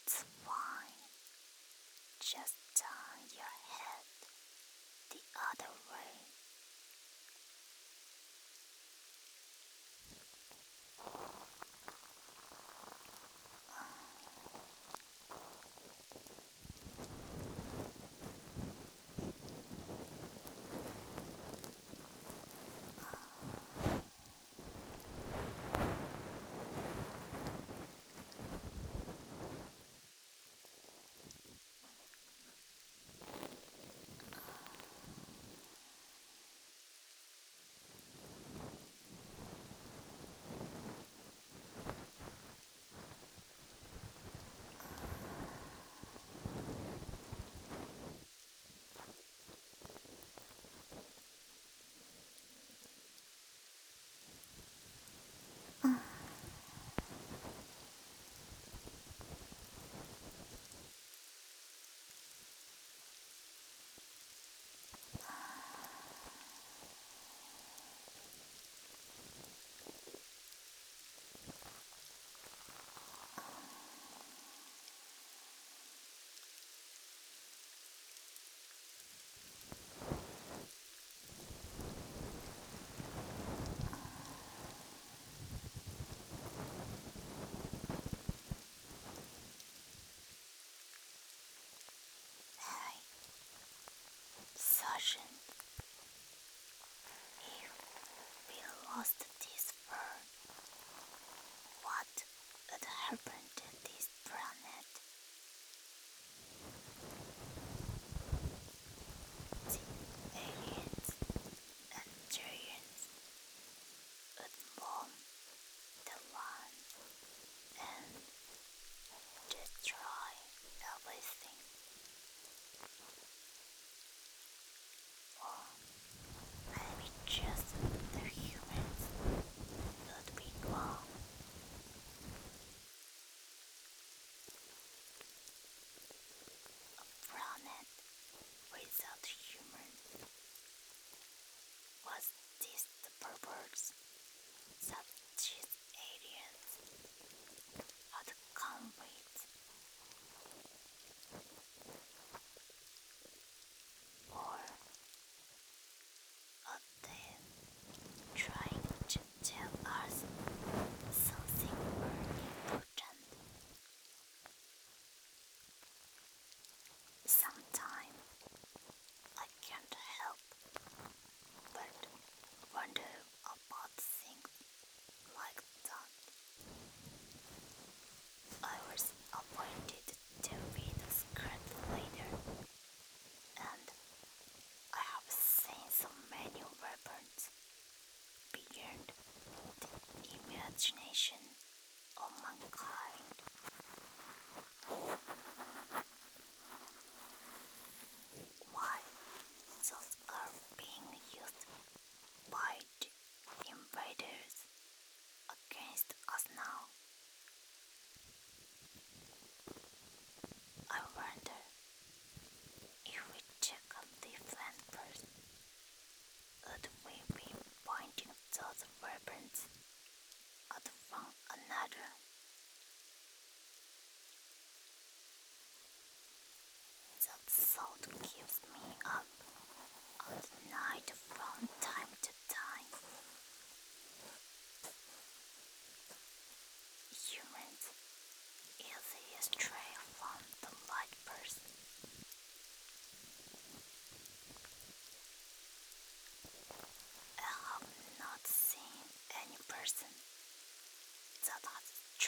It's fine. Just turn your head the other way. Hey, Sergeant, if we lost this bird, what would happen to this planet? The aliens and giants would bomb the land and destroy everything. Or maybe just the humans would be gone. A planet without humans. Was this the purpose that these aliens had come with? Or are they trying to tell us something more important? Sometimes I can't help but wonder about things like that. I was appointed to be the script leader, and I have seen so many weapons beyond the imagination of mankind. Why those are being used by the invaders against us now? I wonder if we took a different person, would we be pointing those weapons at one another? That thought keeps me up at night from time to time. Humans easily stray from the right person. I have not seen any person that has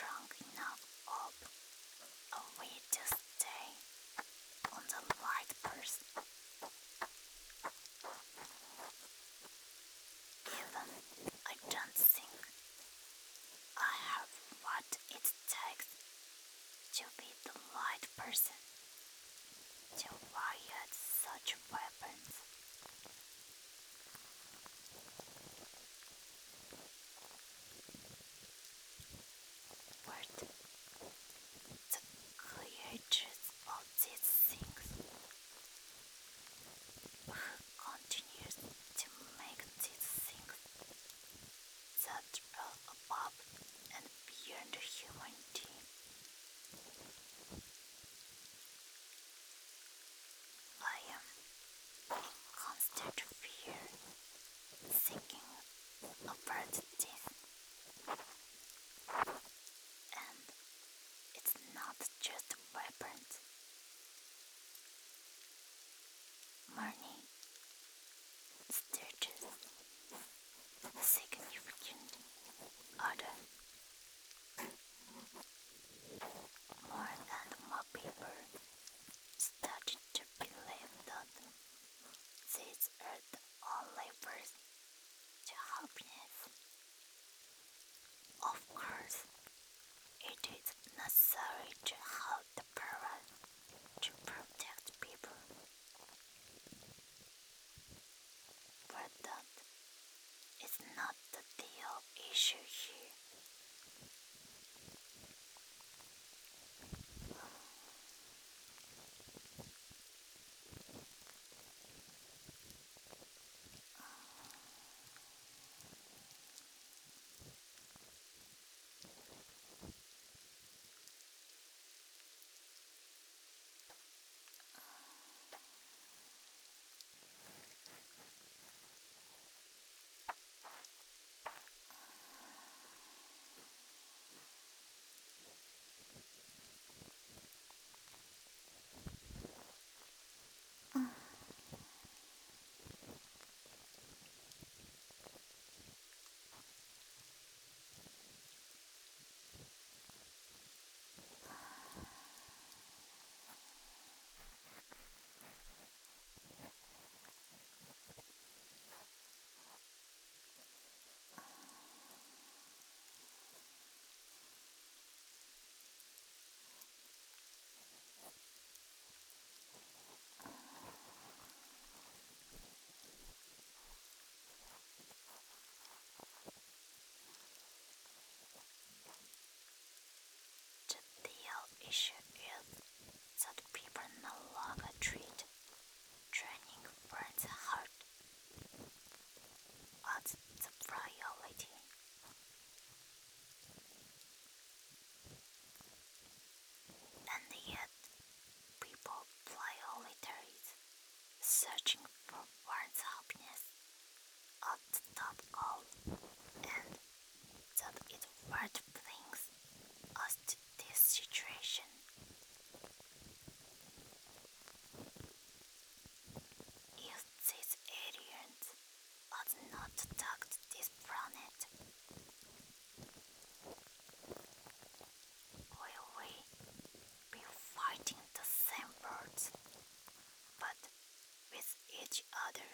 each other.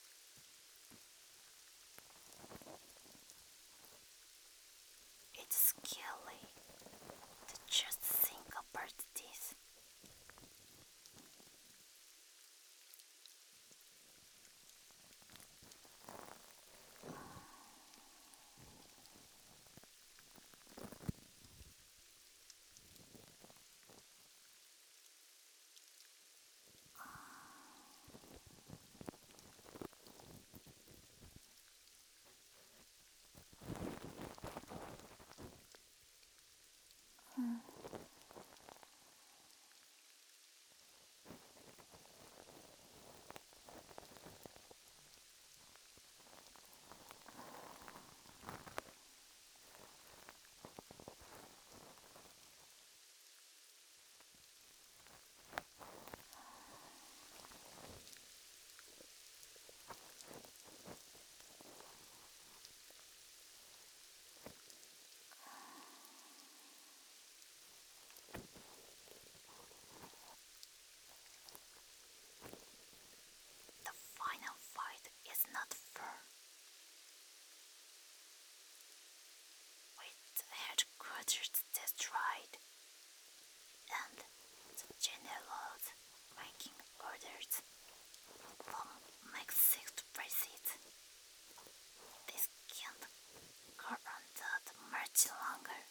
It's scary to just think about this. The final fight is not fair. With the headquarters destroyed and the generals making orders from Mexico visit, this can't go on that much longer.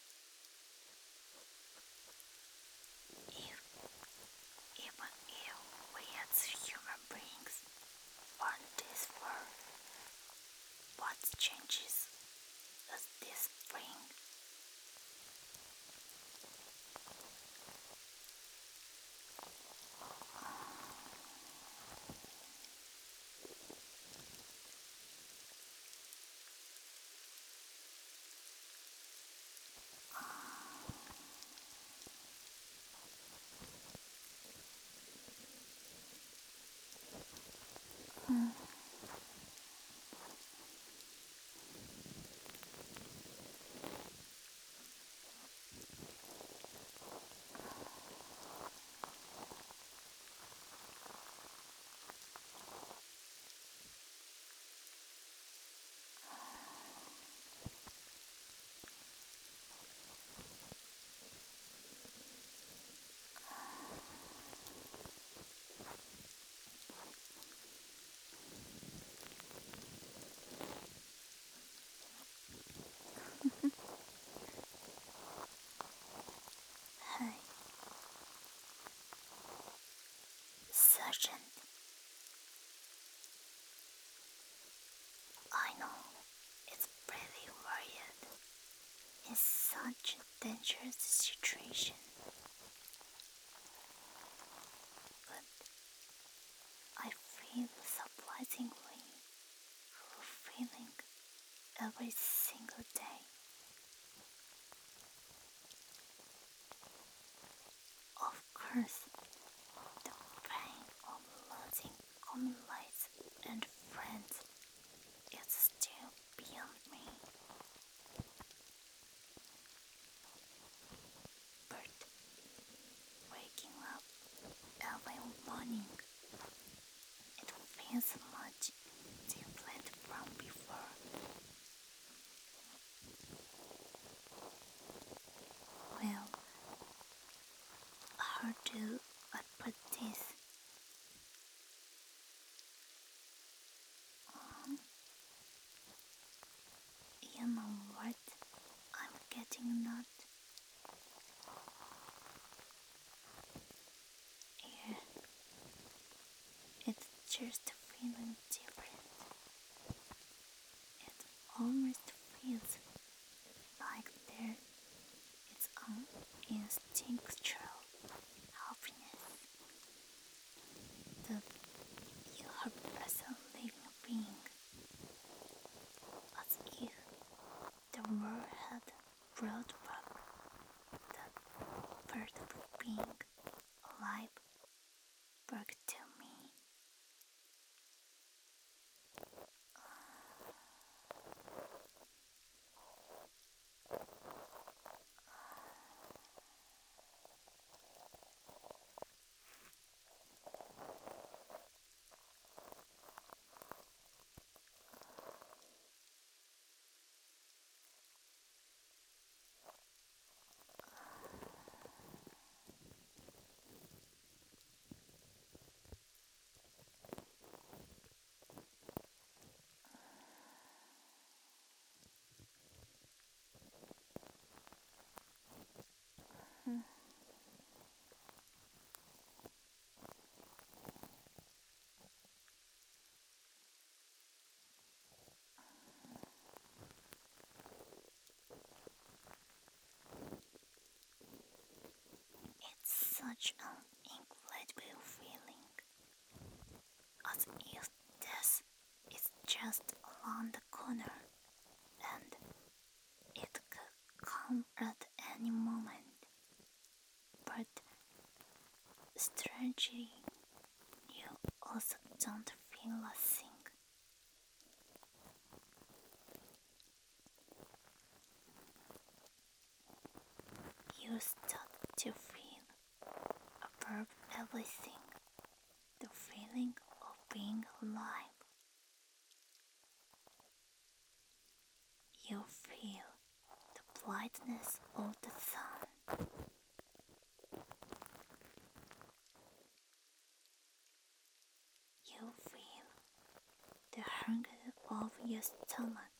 Even if we as human beings want this world, what changes does this bring? Hey, Sergeant, I know it's pretty weird in such a dangerous situation, but I feel surprisingly fulfilling every single day. Of course, the pain of losing comrades and friends is still beyond me. But waking up every morning, it feels much different from before. Well, how do I put this? You know what I'm getting not? Yeah, it's just feeling different. It almost feels like there is an instinctual happiness that you have as a living being, as if the world had brought back that part of being alive back to me. such an incredible feeling, as if death is just around the corner and it could come at any moment. But strangely, you also don't feel a thing. You start to feel above everything, the feeling of being alive. You feel the brightness of the sun. You feel the hunger of your stomach.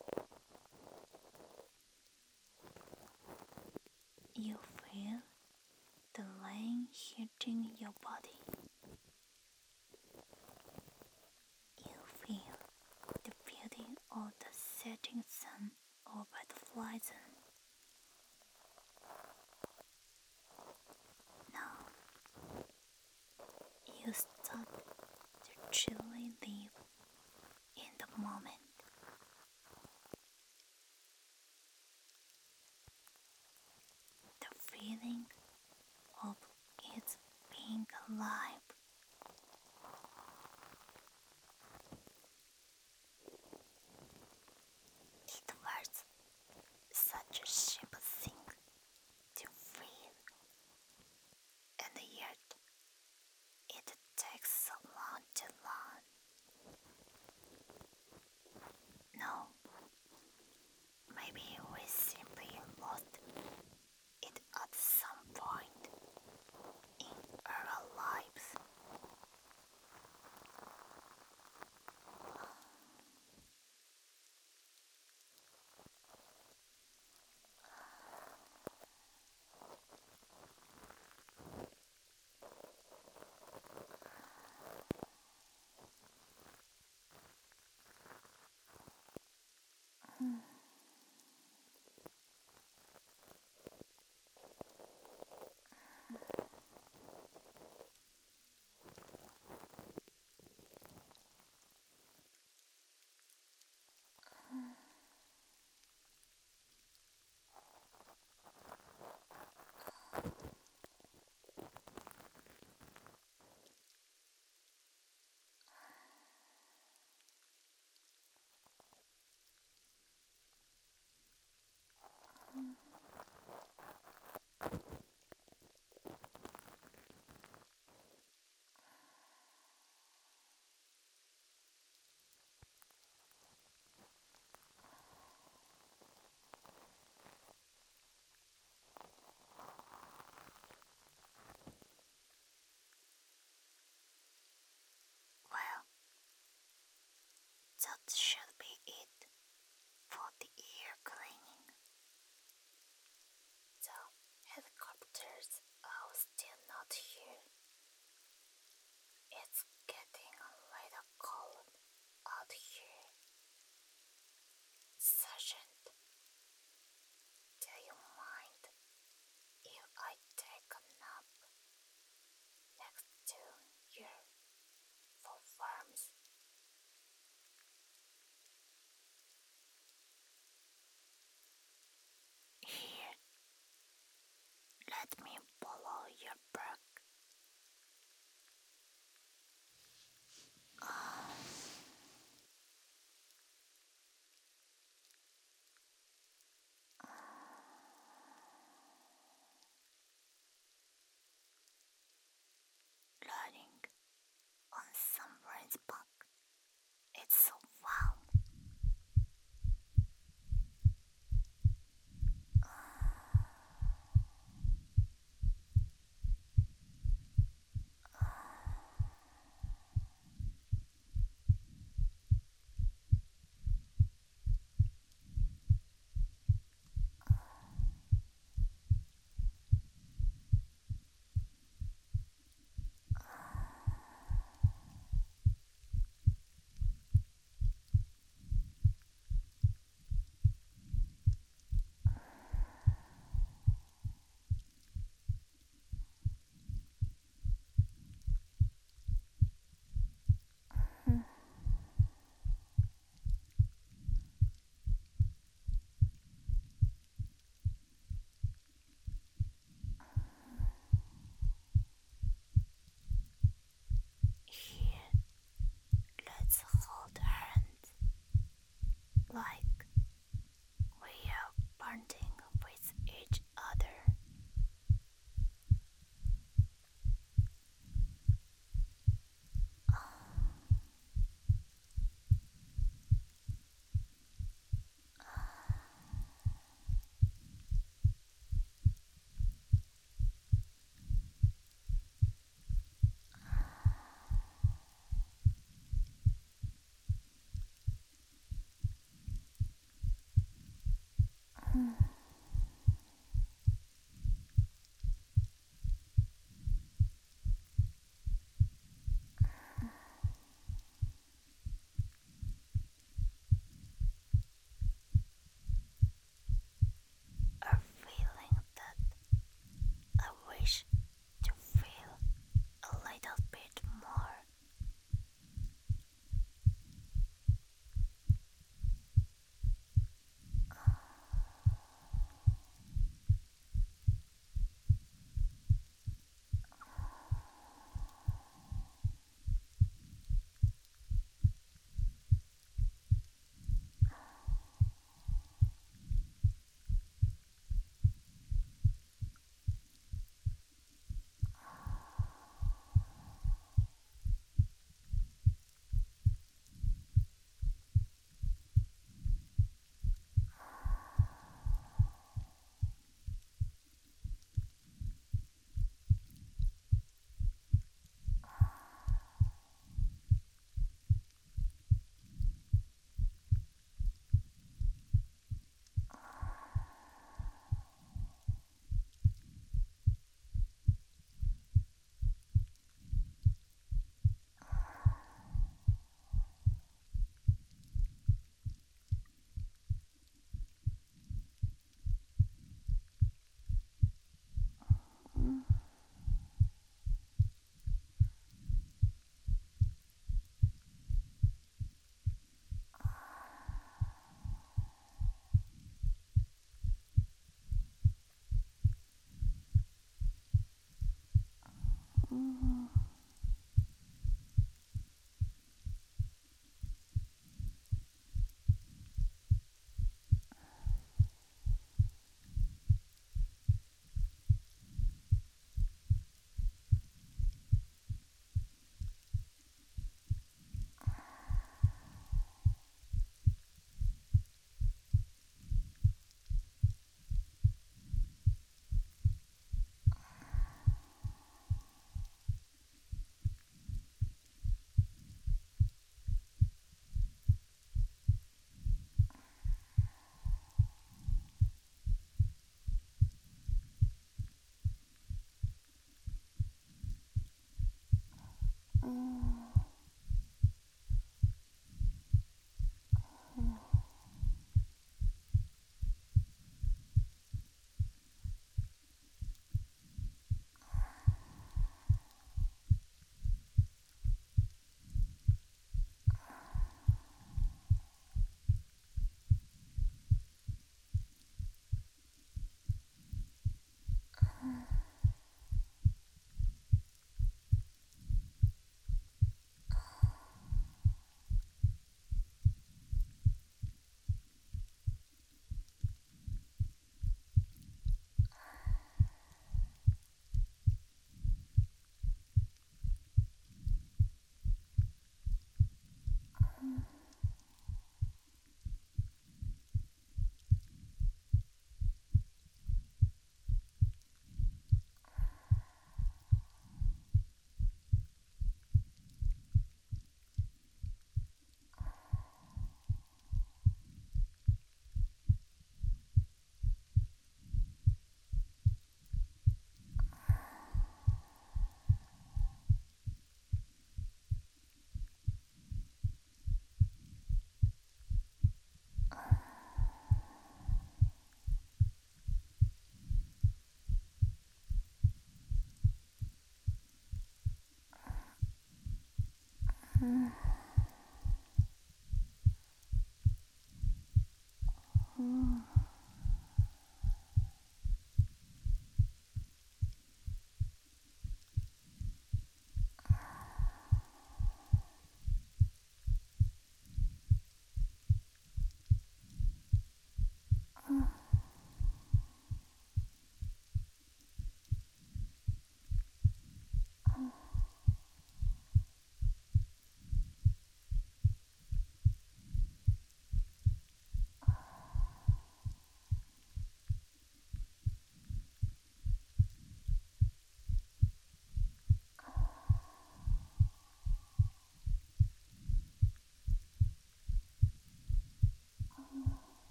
You feel the rain hitting your body. You feel the beauty of the setting sun over the horizon. Now, you start to truly live in the moment. The feeling of it being alive. It was such a simple thing to feel, and yet it takes so long to learn. No, maybe we simply lost it at some point in our lives. Well, that should